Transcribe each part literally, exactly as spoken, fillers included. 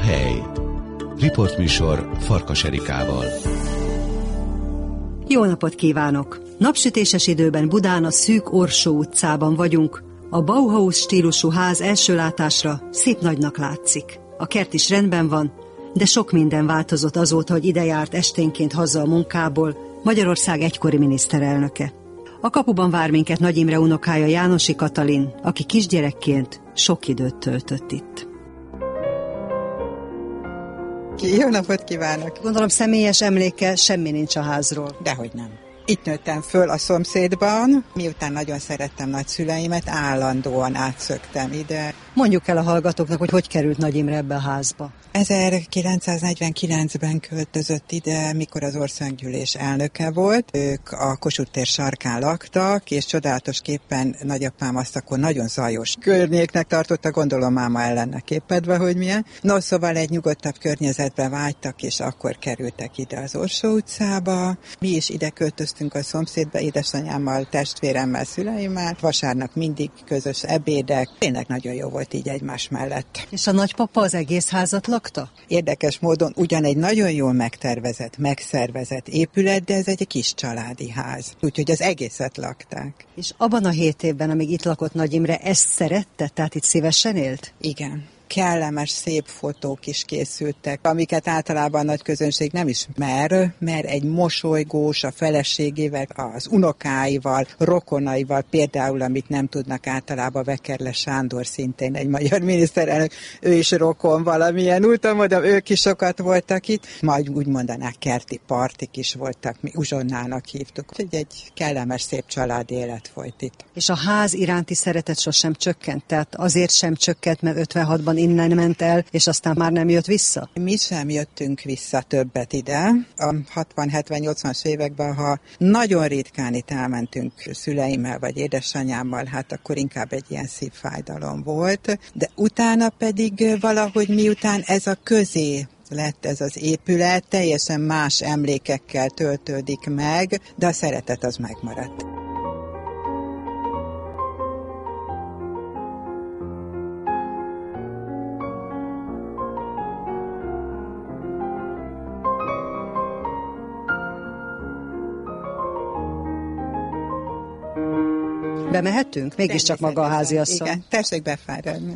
hely. Riportműsor Farkas Erikával. Jó napot kívánok! Napsütéses időben Budán a szűk Orsó utcában vagyunk. A Bauhaus stílusú ház első látásra szép nagynak látszik. A kert is rendben van, de sok minden változott azóta, hogy ide járt esténként haza a munkából Magyarország egykori miniszterelnöke. A kapuban vár minket Nagy Imre unokája, Jánosi Katalin, aki kisgyerekként sok időt töltött itt. Jó napot kívánok! Gondolom személyes emléke semmi nincs a házról. Dehogy nem. Itt nőttem föl a szomszédban, miután nagyon szerettem nagyszüleimet, állandóan átszöktem ide. Mondjuk el a hallgatóknak, hogy hogy került Nagy Imre ebbe a házba. ezerkilencszáznegyvenkilencben költözött ide, mikor az országgyűlés elnöke volt. Ők a Kossuth tér sarkán laktak, és csodálatosképpen nagyapám azt akkor nagyon zajos környéknek tartotta, gondolom máma ellennek képedve, hogy milyen. No, szóval egy nyugodtabb környezetbe vágytak, és akkor kerültek ide az Orsó utcába. Mi is ide költöztünk a szomszédba, édesanyámmal, testvéremmel, szüleimmel. Vasárnap mindig közös ebédek. Tényleg nagyon jó volt így egymás mellett. És a nagypapa az egész házat lakta? Érdekes módon ugyan egy nagyon jól megtervezett, megszervezett épület, de ez egy kis családi ház. Úgyhogy az egészet lakták. És abban a hét évben, amíg itt lakott Nagy Imre, ezt szerette? Tehát itt szívesen élt? Igen. Kellemes, szép fotók is készültek, amiket általában a nagy közönség nem ismer, mert egy mosolygós, a feleségével, az unokáival, rokonaival, például, amit nem tudnak általában, Vekerle Sándor, szintén egy magyar miniszterelnök, ő is rokon valamilyen úton, mondom, ők is sokat voltak itt, majd úgy mondanák, kerti partik is voltak, mi uzsonnának hívtuk. Úgyhogy egy kellemes, szép családi élet folyt itt. És a ház iránti szeretet sosem csökkent, tehát azért sem csökkent, mert ötvenhatban innen ment el, és aztán már nem jött vissza? Mi sem jöttünk vissza többet ide. A hatvan, hetven, nyolcvanas években, ha nagyon ritkán itt elmentünk szüleimmel vagy édesanyámmal, hát akkor inkább egy ilyen szívfájdalom volt. De utána pedig valahogy miután ez a közé lett ez az épület, teljesen más emlékekkel töltődik meg, de a szeretet az megmaradt. Bemehetünk? Mégiscsak maga a háziasszony. Igen, tessék befáradni.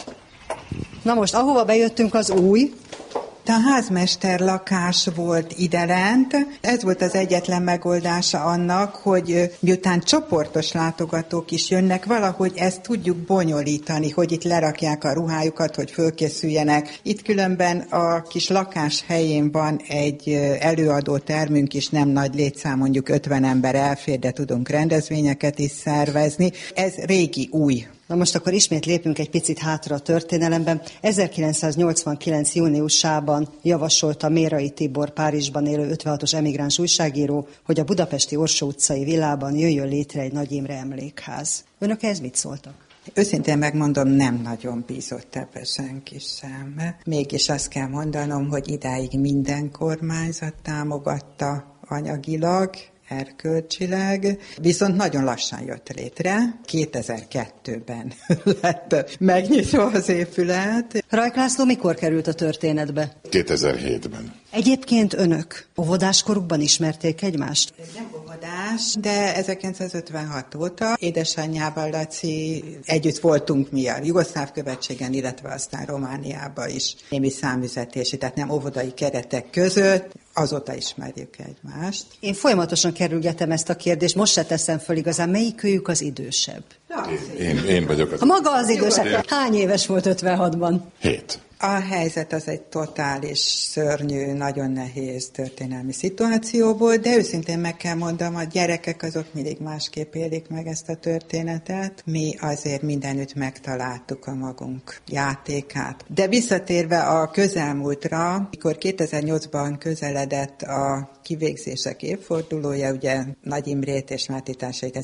Na most, ahova bejöttünk, az új. A házmester lakás volt idelent. Ez volt az egyetlen megoldása annak, hogy miután csoportos látogatók is jönnek, valahogy ezt tudjuk bonyolítani, hogy itt lerakják a ruhájukat, hogy fölkészüljenek. Itt különben a kis lakás helyén van egy előadó termünk is, nem nagy létszám, mondjuk ötven ember elfér, de tudunk rendezvényeket is szervezni. Ez régi új. Na most akkor ismét lépünk egy picit hátra a történelemben. ezerkilencszáznyolcvankilenc. júniusában javasolta Mérai Tibor, Párizsban élő ötvenhatos emigráns újságíró, hogy a budapesti Orsó utcai villában jöjjön létre egy Nagy Imre emlékház. Önök ehhez mit szóltak? Őszintén megmondom, nem nagyon bízott ebbe senki sem. Mégis azt kell mondanom, hogy idáig minden kormányzat támogatta anyagilag, erkölcsileg, viszont nagyon lassan jött létre. kétezer-kettőben lett megnyitva az épület. Rajk László mikor került a történetbe? kétezer-hétben. Egyébként önök óvodáskorukban ismerték egymást? Nem óvodás, de ezerkilencszázötvenhat óta édesanyjával, Laci, együtt voltunk mi a Jugoszláv követségen, illetve aztán Romániában is némi számüzetési, tehát nem óvodai keretek között. Azóta ismerjük egymást. Én folyamatosan kerülgetem ezt a kérdést, most se teszem föl igazán. Melyikőjük az idősebb? Én, én, én vagyok az. A maga az idősebb. Hány éves volt ötvenhatban? Hét. A helyzet az egy totális, szörnyű, nagyon nehéz történelmi szituáció volt, de őszintén meg kell mondanom, a gyerekek azok mindig másképp élik meg ezt a történetet. Mi azért mindenütt megtaláltuk a magunk játékát. De visszatérve a közelmúltra, mikor kétezer-nyolcban közeledett a kivégzések évfordulója, ugye Nagy Imrét és Máté társait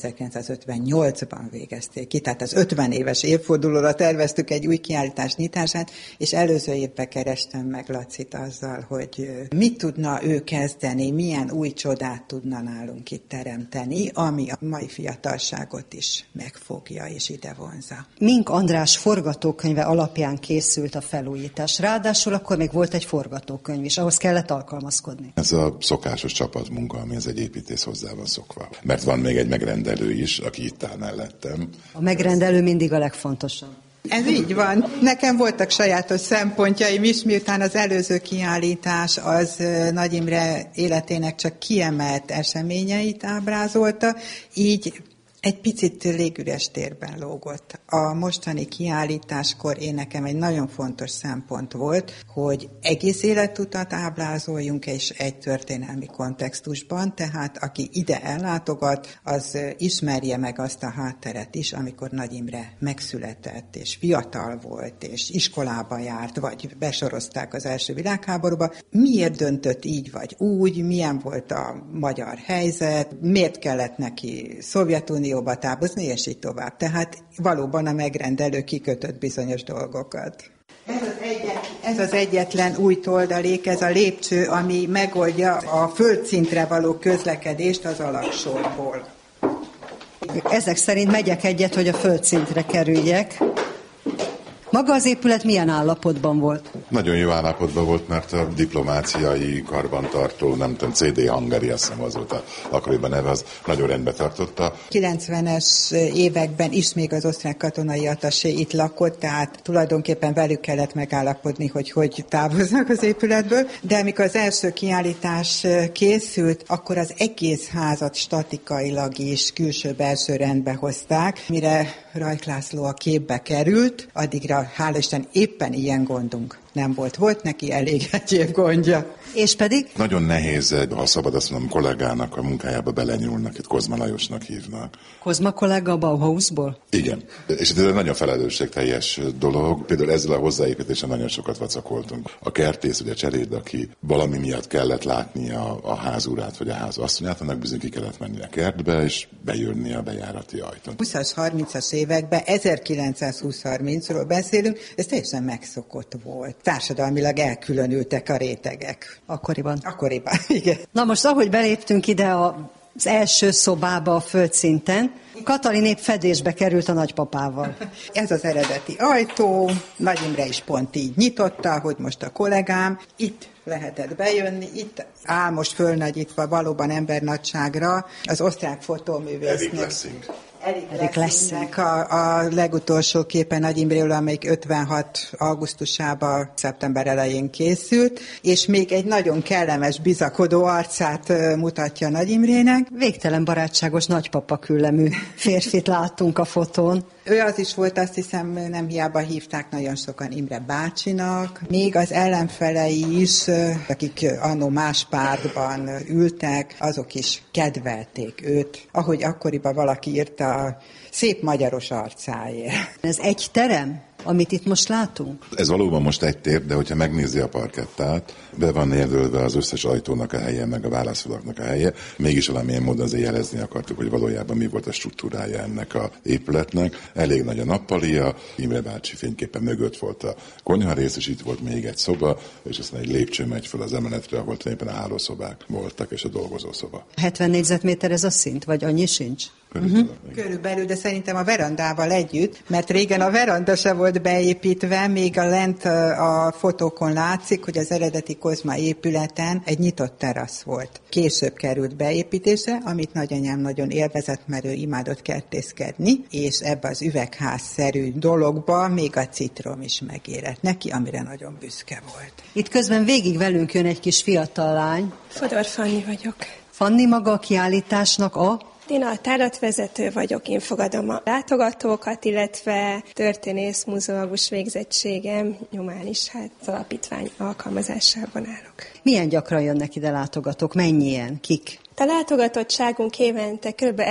ezerkilencszázötvennyolcban végezték ki, tehát az ötven éves évfordulóra terveztük egy új kiállítás nyitását, és el előző évben kerestem meg Lacit azzal, hogy mit tudna ő kezdeni, milyen új csodát tudna nálunk itt teremteni, ami a mai fiatalságot is megfogja és ide vonza. Mink András forgatókönyve alapján készült a felújítás. Ráadásul akkor még volt egy forgatókönyv is, ahhoz kellett alkalmazkodni. Ez a szokásos csapatmunka, ami ez egy építész hozzá van szokva. Mert van még egy megrendelő is, aki itt áll mellettem. A megrendelő mindig a legfontosabb. Ez így van. Nekem voltak sajátos szempontjaim is, miután az előző kiállítás az Nagy Imre életének csak kiemelt eseményeit ábrázolta, így egy picit légüres térben lógott. A mostani kiállításkor én nekem egy nagyon fontos szempont volt, hogy egész életutat ábrázoljunk és egy történelmi kontextusban, tehát aki ide ellátogat, az ismerje meg azt a hátteret is, amikor Nagy Imre megszületett, és fiatal volt, és iskolába járt, vagy besorozták az első világháborúba. Miért döntött így vagy úgy, milyen volt a magyar helyzet, miért kellett neki Szovjetunió távozni, és így tovább. Tehát valóban a megrendelő kikötött bizonyos dolgokat. Ez az, egyet, ez az egyetlen új toldalék, ez a lépcső, ami megoldja a földszintre való közlekedést az alagsorból. Ezek szerint megyek egyet, hogy a földszintre kerüljek. Maga az épület milyen állapotban volt? Nagyon jó állapotban volt, mert a diplomáciai karbantartó, nem tudom, cé dé Hungary, azt hiszem az volt a akkoriban neve, az nagyon rendbe tartotta. kilencvenes években is még az osztrák katonai attaché itt lakott, tehát tulajdonképpen velük kellett megállapodni, hogy hogy távoznak az épületből, de amikor az első kiállítás készült, akkor az egész házat statikailag is külső-belső rendbe hozták. Mire Rajk László a képbe került, addigra hála Isten éppen ilyen gondunk nem volt. Volt neki elég egyéb gondja. És pedig? Nagyon nehéz, ha szabad azt mondom, kollégának a munkájába belenyúlnak, itt Kozma Lajosnak hívnak. Kozma kollega a Bauhausból? Igen. És ez egy nagyon felelősségteljes dolog. Például ezzel a hozzáépítéssel nagyon sokat vacakoltunk. A kertész, ugye Cseréd, aki valami miatt kellett látnia a házurát, vagy a ház asszonyát, annak bizony ki kellett menni a kertbe, és bejönni a bejárati ajtón. húszas, harmincas években, ezerkilencszázhúsz-harmincról beszélünk, ez teljesen megszokott volt. Társadalmilag elkülönültek a rétegek. Akkoriban. Akkoriban, igen. Na most, ahogy beléptünk ide a, az első szobába a földszinten, Katalin épp fedésbe került a nagypapával. Ez az eredeti ajtó, Nagy Imre is pont így nyitotta, hogy most a kollégám, itt lehetett bejönni, itt áll most fölnagyítva valóban embernagyságra az osztrák fotóművésznek. Erik Lessing a, a legutolsó képen Nagy Imréről, amelyik ötvenhat augusztusában, szeptember elején készült, és még egy nagyon kellemes, bizakodó arcát mutatja Nagy Imrének. Végtelen barátságos nagypapa küllemű férfit láttunk a fotón. Ő az is volt, azt hiszem, nem hiába hívták nagyon sokan Imre bácsinak. Még az ellenfelei is, akik annó más pártban ültek, azok is kedvelték őt. Ahogy akkoriban valaki írta, szép magyaros arcáért. Ez egy terem, amit itt most látunk? Ez valóban most egy tér, de hogyha megnézi a parkettát, be van jelölve az összes ajtónak a helye, meg a válaszfalaknak a helye. Mégis valamilyen módon azért jelezni akartuk, hogy valójában mi volt a struktúrája ennek a épületnek. Elég nagy a nappalia, Imre bácsi fényképpen mögött volt a konyharész, és itt volt még egy szoba, és aztán egy lépcső megy fel az emeletre, ahol tulajdonképpen állószobák voltak, és a dolgozószoba. hetven négyzetméter ez a szint, vagy annyi sincs? Körülbelül. Uh-huh. Körülbelül, de szerintem a verandával együtt, mert régen a veranda se volt beépítve, még a lent a fotókon látszik, hogy az eredeti Kozma épületen egy nyitott terasz volt. Később került beépítésre, amit nagyanyám nagyon élvezett, mert ő imádott kertészkedni, és ebbe az üvegházszerű dologba még a citrom is megérett neki, amire nagyon büszke volt. Itt közben végig velünk jön egy kis fiatal lány. Fodor Fanni vagyok. Fanni maga a kiállításnak a... Én a tárlatvezető vagyok, én fogadom a látogatókat, illetve történész múzeológus végzettségem nyomán is hát az alapítvány alkalmazásában állok. Milyen gyakran jönnek ide látogatók? Mennyien? Kik? A látogatottságunk évente kb.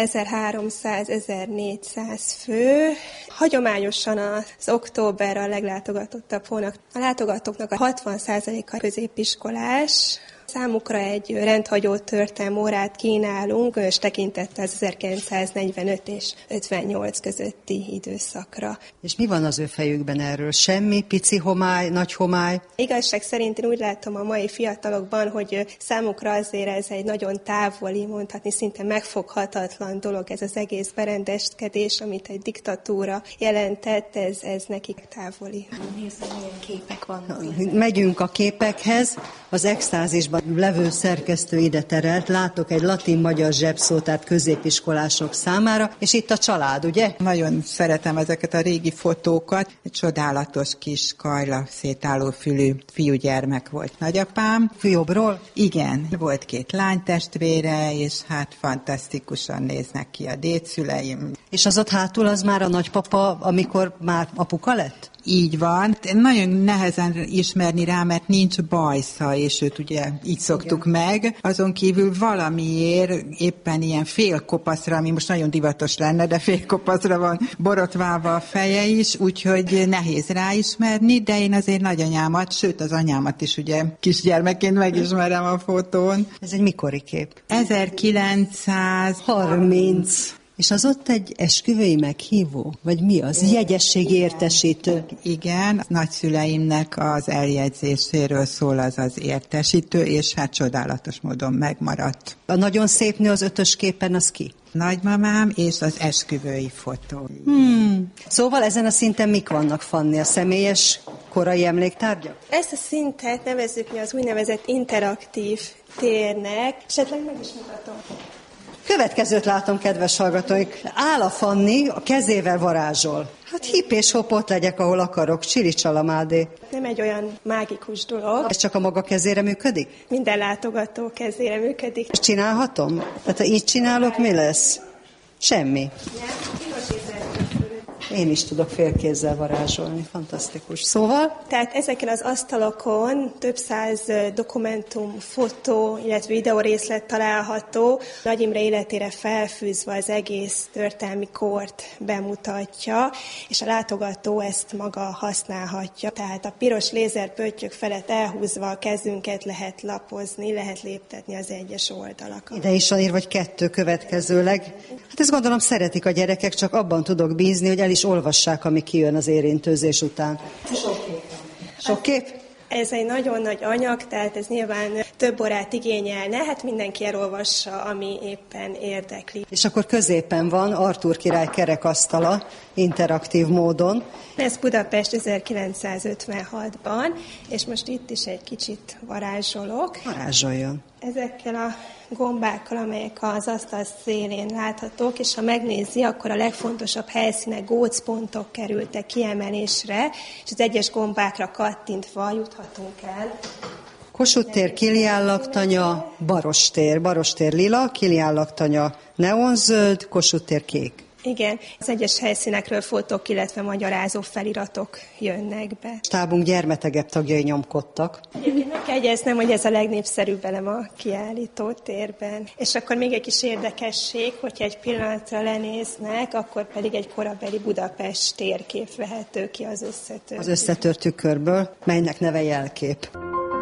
ezerháromszáz-ezernégyszáz fő. Hagyományosan az október a leglátogatottabb hónap. A látogatóknak a hatvan százaléka középiskolás, Számukra egy rendhagyó történelmi órát kínálunk, és tekintettel az ezerkilencszáznegyvenöt és ötvennyolc közötti időszakra. És mi van az ő fejükben erről? Semmi? Pici homály, nagy homály? Igazság szerint én úgy látom a mai fiatalokban, hogy számukra azért ez egy nagyon távoli, mondhatni szinte megfoghatatlan dolog, ez az egész berendezkedés, amit egy diktatúra jelentett, ez, ez nekik távoli. Nézd, milyen képek vannak. Megyünk a képekhez, az extázisban levő szerkesztő ide terelt, látok egy latin-magyar zsebszótárt középiskolások számára, és itt a család, ugye? Nagyon szeretem ezeket a régi fotókat. Egy csodálatos kis kajla szétálló fülű fiúgyermek volt nagyapám. Jobbról? Igen, volt két lánytestvére, és hát fantasztikusan néznek ki a dédszüleim. És az ott hátul az már a nagypapa, amikor már apuka lett? Így van. Nagyon nehezen ismerni rá, mert nincs bajsza, és őt ugye így szoktuk igen. meg. Azon kívül valamiért éppen ilyen félkopaszra, ami most nagyon divatos lenne, de félkopaszra van borotválva a feje is, úgyhogy nehéz ráismerni, de én azért nagyanyámat, sőt az anyámat is ugye kisgyermekként megismerem a fotón. Ez egy mikori kép? ezerkilencszázharminc. És az ott egy esküvői meghívó? Vagy mi az? Jegyességi értesítő? Igen, nagyszüleimnek az eljegyzéséről szól az az értesítő, és hát csodálatos módon megmaradt. A nagyon szép nő az ötös képen, az ki? Nagymamám és az esküvői fotó. Hmm. Szóval ezen a szinten mik vannak, Fanni? A személyes korai emléktárgyak? Ezt a szintet nevezzük mi az úgynevezett interaktív térnek. Esetleg meg is mutatom. Következőt látom, kedves hallgatóink. Áll a Fanni, a kezével varázsol. Hát hip és hop, ott legyek, ahol akarok. Csili csalamádé. Nem egy olyan mágikus dolog. Ez csak a maga kezére működik? Minden látogató kezére működik. És csinálhatom? Tehát ha így csinálok, mi lesz? Semmi. Én is tudok félkézzel varázsolni, fantasztikus. Szóval? Tehát ezeken az asztalokon több száz dokumentum, fotó, illetve videórészlet található. Nagy Imre életére felfűzve az egész történelmi kort bemutatja, és a látogató ezt maga használhatja. Tehát a piros lézerpöttyök felett elhúzva a kezünket lehet lapozni, lehet léptetni az egyes oldalakat. Ide is van írva, vagy kettő következőleg. Hát ezt gondolom szeretik a gyerekek, csak abban tudok bízni, hogy el is olvassák, ami kijön az érintőzés után. Sok kép. Sok kép? Ez egy nagyon nagy anyag, tehát ez nyilván több órát igényelne, hát mindenki elolvassa, ami éppen érdekli. És akkor középen van Artúr király kerekasztala, interaktív módon. Ez Budapest ezerkilencszázötvenhatban, és most itt is egy kicsit varázsolok. Varázsoljon. Ezekkel a gombákkal, amelyek az asztal szélén láthatók, és ha megnézi, akkor a legfontosabb helyszínek, gócpontok kerültek kiemelésre, és az egyes gombákra kattintva juthatunk el. Kossuth tér, Kilián laktanya, Barostér. Barostér lila, Kilián laktanya neonzöld, Kossuth tér kék. Igen, az egyes helyszínekről fotók, illetve magyarázó feliratok jönnek be. Stábunk gyermetegebb tagjai nyomkodtak. Egyébként meg kell jegyeznem, hogy ez a legnépszerűbb elem a kiállító térben. És akkor még egy kis érdekesség, hogyha egy pillanatra lenéznek, akkor pedig egy korabeli Budapest térkép vehető ki az összetört. Az összetört tükörből, melynek neve jelkép.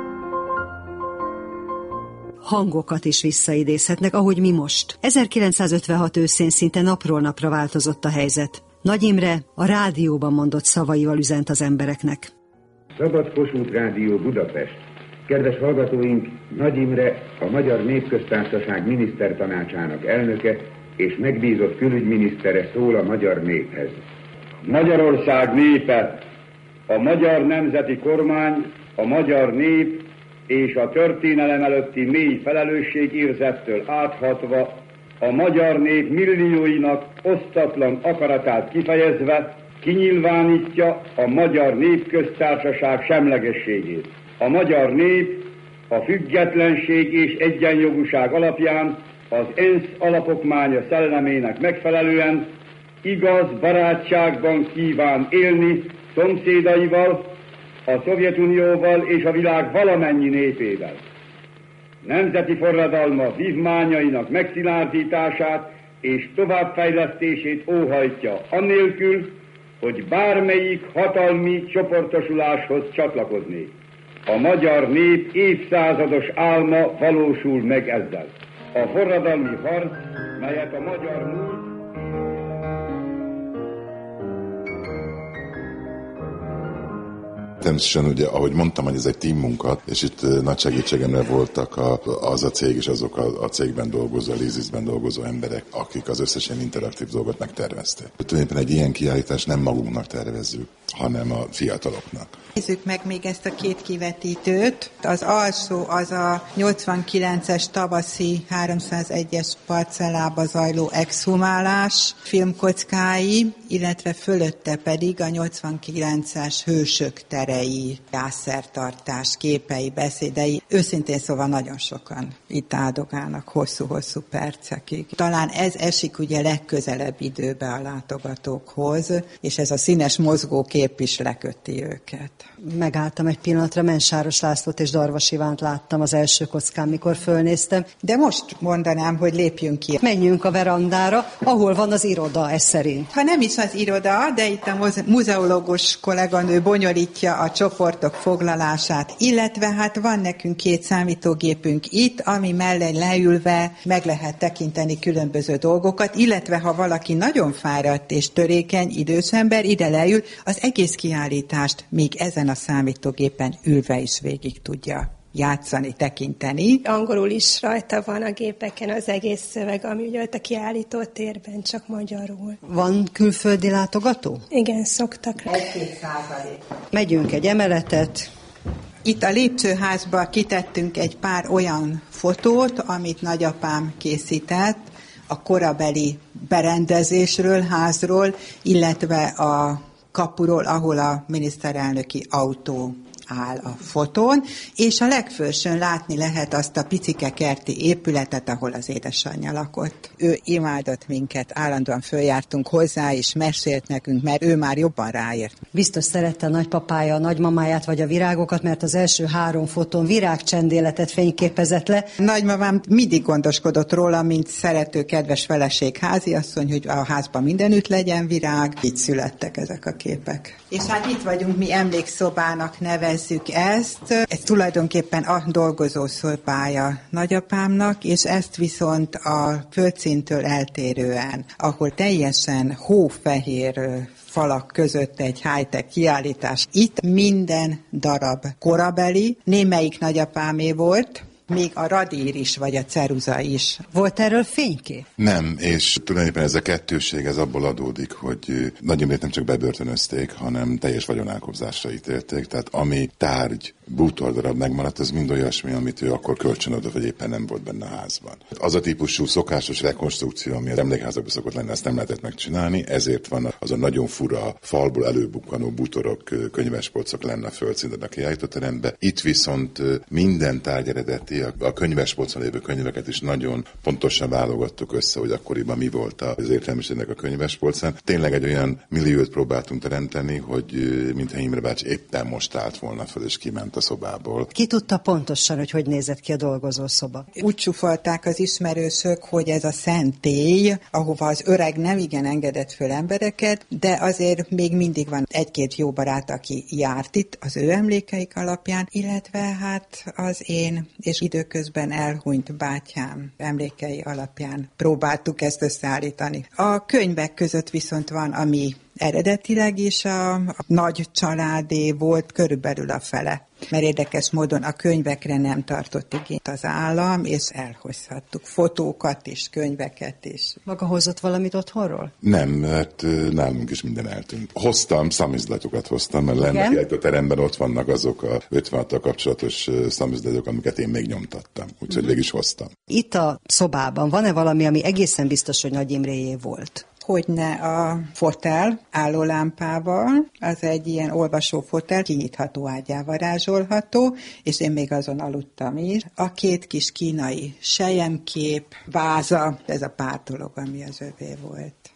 Hangokat is visszaidézhetnek, ahogy mi most. ezerkilencszázötvenhat őszén szinte napról napra változott a helyzet. Nagy Imre a rádióban mondott szavaival üzent az embereknek. Szabad Kossuth Rádió Budapest. Kedves hallgatóink, Nagy Imre, a Magyar Népköztársaság minisztertanácsának elnöke és megbízott külügyminisztere szól a magyar néphez. Magyarország népe, a magyar nemzeti kormány, a magyar nép és a történelem előtti mély felelősségérzettől áthatva a magyar nép millióinak osztatlan akaratát kifejezve kinyilvánítja a Magyar Népköztársaság semlegességét. A magyar nép a függetlenség és egyenjogúság alapján az ENSZ alapokmánya szellemének megfelelően igaz barátságban kíván élni szomszédaival, a Szovjetunióval és a világ valamennyi népével. Nemzeti forradalma vívmányainak megszilárdítását és továbbfejlesztését óhajtja, annélkül, hogy bármelyik hatalmi csoportosuláshoz csatlakoznék. A magyar nép évszázados álma valósul meg ezzel. A forradalmi harc, melyet a magyar múlt... Természetesen ugye, ahogy mondtam, hogy ez egy team munka, és itt nagy segítségemre voltak a, az a cég és azok a, a cégben dolgozó, a Lizisben dolgozó emberek, akik az összes ilyen interaktív dolgot megtervezték. Tulajdonképpen egy ilyen kiállítást nem magunknak tervezzük, hanem a fiataloknak. Nézzük meg még ezt a két kivetítőt. Az alsó az a nyolcvankilences tavaszi háromszázegyes parcellába zajló exhumálás filmkockái, illetve fölötte pedig a nyolcvankilences hősök terei, gyászszertartás képei, beszédei. Őszintén szóval nagyon sokan itt áldogálnak hosszú-hosszú percekig. Talán ez esik ugye legközelebb időbe a látogatókhoz, és ez a színes mozgókép is leköti őket. Megálltam egy pillanatra, Mensáros Lászlót és Darvas Ivánt láttam az első kockán, mikor fölnéztem. De most mondanám, hogy lépjünk ki. Menjünk a verandára, ahol van az iroda, ez szerint. Ha nem is az iroda, de itt a muzeológus kolléganő bonyolítja a csoportok foglalását, illetve hát van nekünk két számítógépünk itt, ami mellé leülve meg lehet tekinteni különböző dolgokat, illetve ha valaki nagyon fáradt és törékeny idős ember ide leül, az egész kiállítást még ezen a számítógépen ülve is végig tudja játszani, tekinteni. Angolul is rajta van a gépeken az egész szöveg, ami ugye ott a kiállító térben, csak magyarul. Van külföldi látogató? Igen, szoktak. Egy-két százalék. Megyünk egy emeletet. Itt a lépcsőházba kitettünk egy pár olyan fotót, amit nagyapám készített a korabeli berendezésről, házról, illetve a kapuról, ahol a miniszterelnöki autó áll a fotón, és a legfelsőn látni lehet azt a picike kerti épületet, ahol az édesanyja lakott. Ő imádott minket, állandóan följártunk hozzá, és mesélt nekünk, mert ő már jobban ráért. Biztos szerette a nagypapája, a nagymamáját vagy a virágokat, mert az első három fotón virágcsendéletet fényképezett le. Nagymamám mindig gondoskodott róla, mint szerető, kedves feleség, háziasszony, hogy a házban mindenütt legyen virág. Így születtek ezek a képek. És hát itt vagyunk, mi emlékszobának nevezzük ezt. Ez tulajdonképpen a dolgozószobája nagyapámnak, és ezt viszont a földszíntől eltérően, ahol teljesen hófehér falak között egy high-tech kiállítás. Itt minden darab korabeli, némelyik nagyapámé volt, még a radír is, vagy a ceruza is. Volt erről fénykép? Nem, és tulajdonképpen ez a kettőség, ez abból adódik, hogy nagyobbét nem csak bebörtönözték, hanem teljes vagyonelkobzásra ítélték. Tehát ami tárgy, bútordarab megmaradt, az mind olyasmi, amit ő akkor kölcsönadott, vagy éppen nem volt benne a házban. Az a típusú szokásos rekonstrukció, ami az emlékházakban szokott lenni, ezt nem lehetett megcsinálni, ezért van az a nagyon fura falból előbukkanó bútorok, könyvespolcok lenne a földszinten a kiállítóteremben. Itt viszont minden tárgy eredeti, a könyvespolcon lévő könyveket is nagyon pontosan válogattuk össze, hogy akkoriban mi volt az értelmiségnek a könyvespolcán. Tényleg egy olyan milliót próbáltunk teremteni, hogy mintha Imre bácsi éppen most állt volna fel, és kiment a szobából. Ki tudta pontosan, hogy hogy nézett ki a dolgozószoba? Úgy csúfolták az ismerősök, hogy ez a szentély, ahova az öreg nem igen engedett föl embereket, de azért még mindig van egy-két jó barát, aki járt itt az ő emlékeik alapján, illetve hát az én és időközben elhunyt bátyám emlékei alapján próbáltuk ezt összeállítani. A könyvek között viszont van, ami eredetileg is a, a nagy családé volt, körülbelül a fele. Mert érdekes módon a könyvekre nem tartott igényt az állam, és elhozhattuk fotókat is, könyveket is. Maga hozott valamit otthonról? Nem, mert nálunk is minden eltűnt. Hoztam, számizlatokat hoztam, mert lenne a teremben ott vannak azok a ötvenhattal kapcsolatos számizlatok, amiket én még nyomtattam. Úgyhogy végig is hoztam. Itt a szobában van-e valami, ami egészen biztos, hogy Nagy Imréjé volt? Hogyne a fotel állólámpával, az egy ilyen olvasó fotel, kinyitható ágyá varázsolható, és én még azon aludtam is. A két kis kínai selyemkép, váza, ez a pár dolog, ami az övé volt.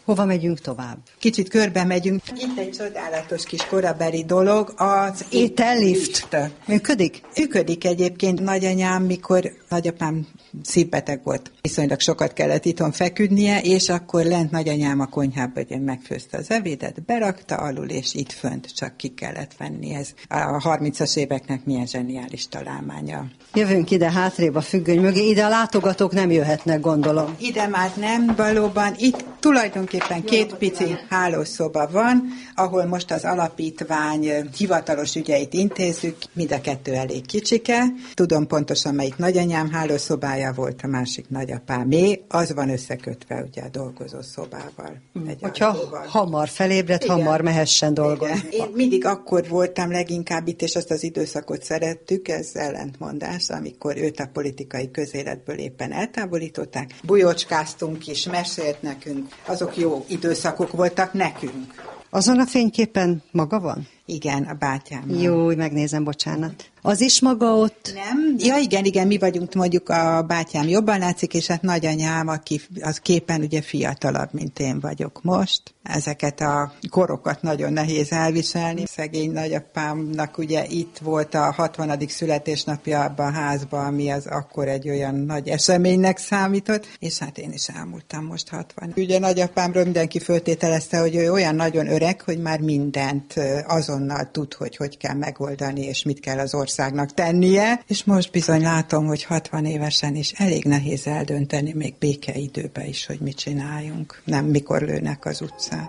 Hova megyünk tovább? Kicsit körbe megyünk. Itt egy csodálatos kis korabeli dolog, az étellift. Működik? Működik egyébként. Nagyanyám, mikor nagyapám szívbeteg volt, viszonylag sokat kellett itthon feküdnie, és akkor lent nagyanyám a konyhába ugye megfőzte az ebédet, berakta alul, és itt fönt csak ki kellett venni. Ez a harmincas éveknek milyen zseniális találmánya. Jövünk ide hátrébb a függöny mögé, ide a látogatók nem jöhetnek, gondolom. Ide már nem, valóban. Itt tulajdonképpen két pici hálószoba van, ahol most az alapítvány hivatalos ügyeit intézzük, mind a kettő elég kicsike. Tudom pontosan, melyik nagyanyám hálószobája volt, a másik nagyapámé. Az van összekötve ugye a dolgozó szobával. Hogyha hamar felébred, igen, hamar mehessen dolgozni. Igen. Én mindig akkor voltam leginkább itt, és azt az időszakot szerettük, ez ellentmondás, amikor őt a politikai közéletből éppen eltávolították. Bujócskáztunk is, mesélt nekünk. Azok jó időszakok voltak nekünk. Azon a fényképen maga van? Igen, a bátyám. Jó, megnézem, bocsánat. Az is maga ott? Nem. Ja, igen, igen, mi vagyunk, mondjuk a bátyám jobban látszik, és hát nagyanyám, aki az képen ugye fiatalabb, mint én vagyok most. Ezeket a korokat nagyon nehéz elviselni. Szegény nagyapámnak ugye itt volt a hatvanadik születésnapja abban a házban, ami az akkor egy olyan nagy eseménynek számított, és hát én is elmúltam most hatvan. Ugye nagyapámról mindenki föltételezte, hogy ő olyan nagyon öreg, hogy már mindent azonnal tud, hogy hogy kell megoldani, és mit kell az országnak tennie, és most bizony látom, hogy hatvan évesen is elég nehéz eldönteni, még békeidőben is, hogy mit csináljunk. Nem mikor lőnek az utcán.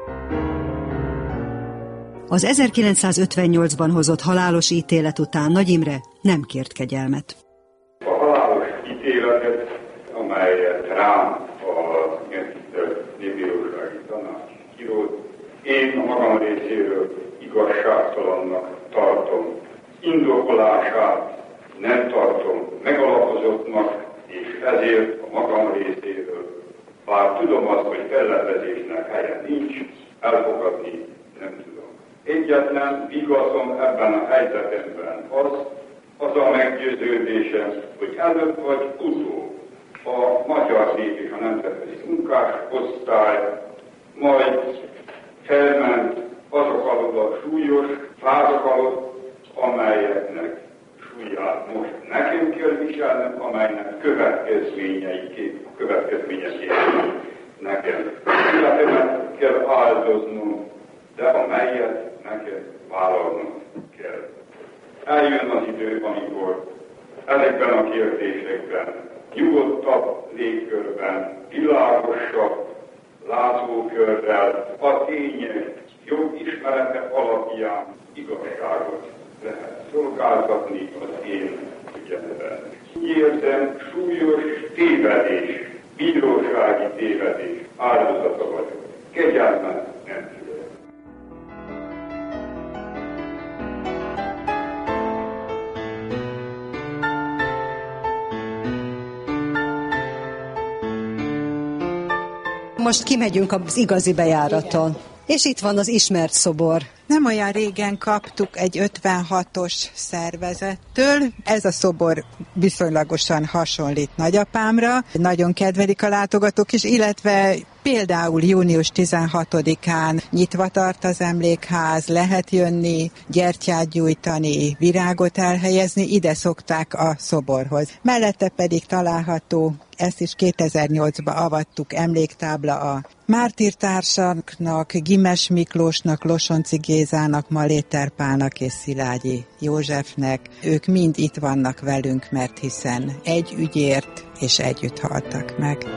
Az ezerkilencszázötvennyolcban hozott halálos ítélet után Nagy Imre nem kért kegyelmet. A halálos ítéletet, amelyet rám a Népbírósági Tanács írót, én a magam részéről igazságtalannak tartom. Indokolását nem tartom megalapozottnak, és ezért a magam részéről, bár tudom azt, hogy fellebbezésnek helye nincs, elfogadni nem tudom. Egyetlen vigaszom ebben a helyzetemben az, az a meggyőződésem, hogy előbb vagy utóbb a magyar nép és a nemzetközi munkásosztály majd felment azok alól a súlyos vádok alól, amelyeknek súlyát most nekem kell viselnem, amelynek következményeiként, következményeként nekem életemet kell áldoznom, de amelyet nekem vállalnom kell. Eljön az idő, amikor ezekben a kérdésekben nyugodtabb légkörben, világosabb látókörrel a tények jobb ismerete alapján igazságot lehet szolgáltatni az én ügyemben. Így érzem, súlyos tévedés, bírósági tévedés áldozata vagyok. Kegyelmet nem kérem. Most kimegyünk az igazi bejáraton. Igen. És itt van az ismert szobor. Nem olyan régen kaptuk egy ötvenhatos szervezettől. Ez a szobor viszonylagosan hasonlít nagyapámra. Nagyon kedvelik a látogatók is, illetve például június tizenhatodikán nyitva tart az emlékház, lehet jönni, gyertyát gyújtani, virágot elhelyezni, ide szokták a szoborhoz. Mellette pedig található, ezt is kétezer-nyolcban avattuk, emléktábla a mártírtársaknak, Gimes Miklósnak, Losonci Gézának, Maléter Pálnak és Szilágyi Józsefnek. Ők mind itt vannak velünk, mert hiszen egy ügyért és együtt haltak meg.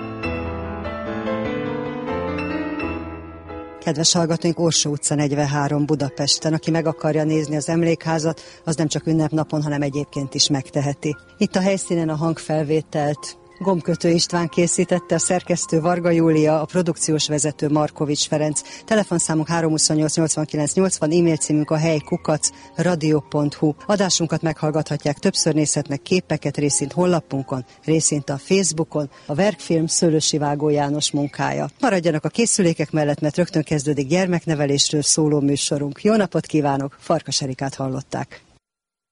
Kedves hallgatóink, Orsó utca negyvenhárom Budapesten. Aki meg akarja nézni az emlékházat, az nem csak ünnepnapon, hanem egyébként is megteheti. Itt a helyszínen a hangfelvételt Gombkötő István készítette, a szerkesztő Varga Júlia, a produkciós vezető Markovics Ferenc. Telefonszámunk három huszonnyolc nyolcvankilenc nyolcvan, e-mail címünk a hely kukac radio pont hu. Adásunkat meghallgathatják, többször nézhetnek képeket, részint honlapunkon, részint a Facebookon, a Verkfilm Szőlősi Vágó János munkája. Maradjanak a készülékek mellett, mert rögtön kezdődik gyermeknevelésről szóló műsorunk. Jó napot kívánok, Farkas Erikát hallották.